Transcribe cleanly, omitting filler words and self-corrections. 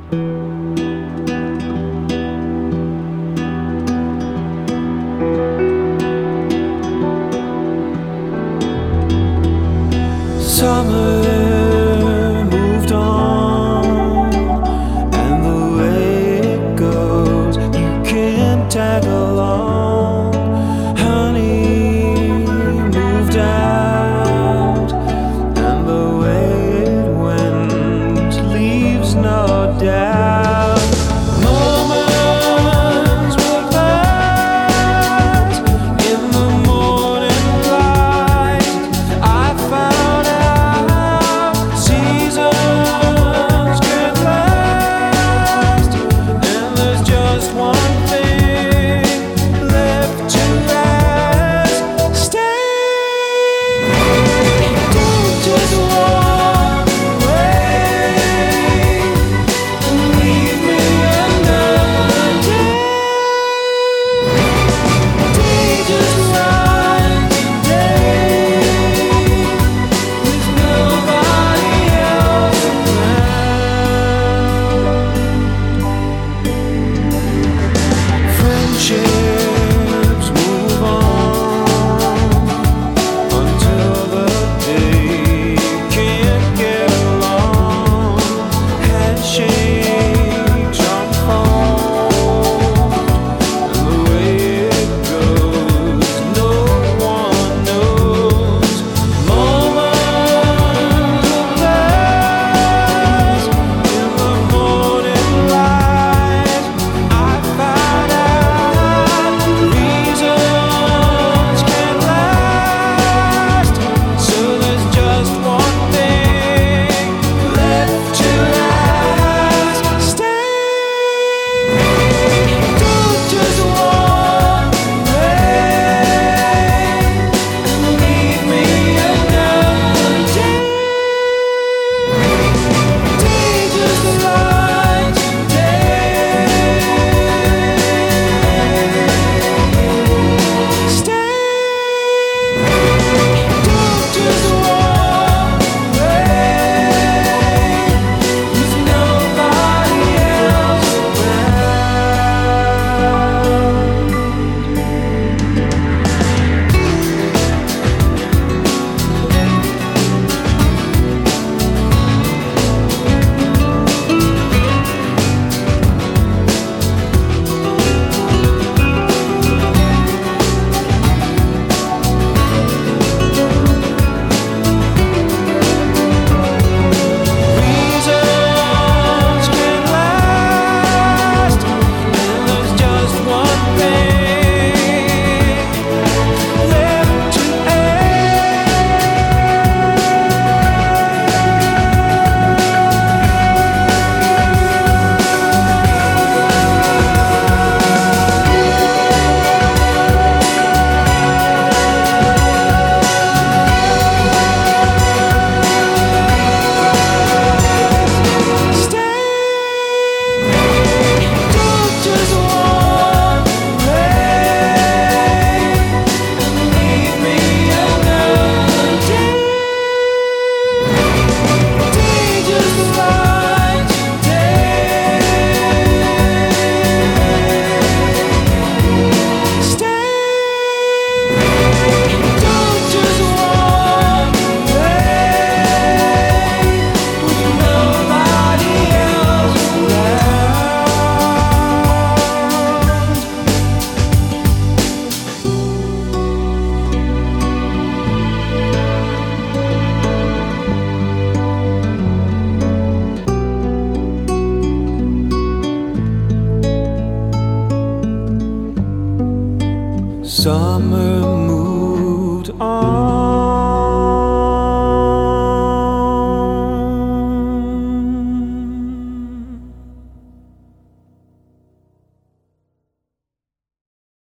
Summer moved on, and the way it goes, you can tag along. Honey moved out, and the way it went leaves no doubt. Moments will pass in the morning light. I found out seasons can last, and there's just one thing left to ask. Stay, don't just walk away and leave me another day. Day just like today, with nobody else around. Friendships move on until the day you can't get along. Handshakes unfold, and the way it goes, no one knows. Moments will pass in the morning light. I found out reasons can't last, so there's just one thing left to ask. Stay, don't just walk away and leave me another day. Day just like today. Stay, don't just walk away with nobody else reasons can last, and there's just one thing left to Stay, don't just walk away and leave me another day. Day just like today. Stay, don't just walk away with nobody else around. Summer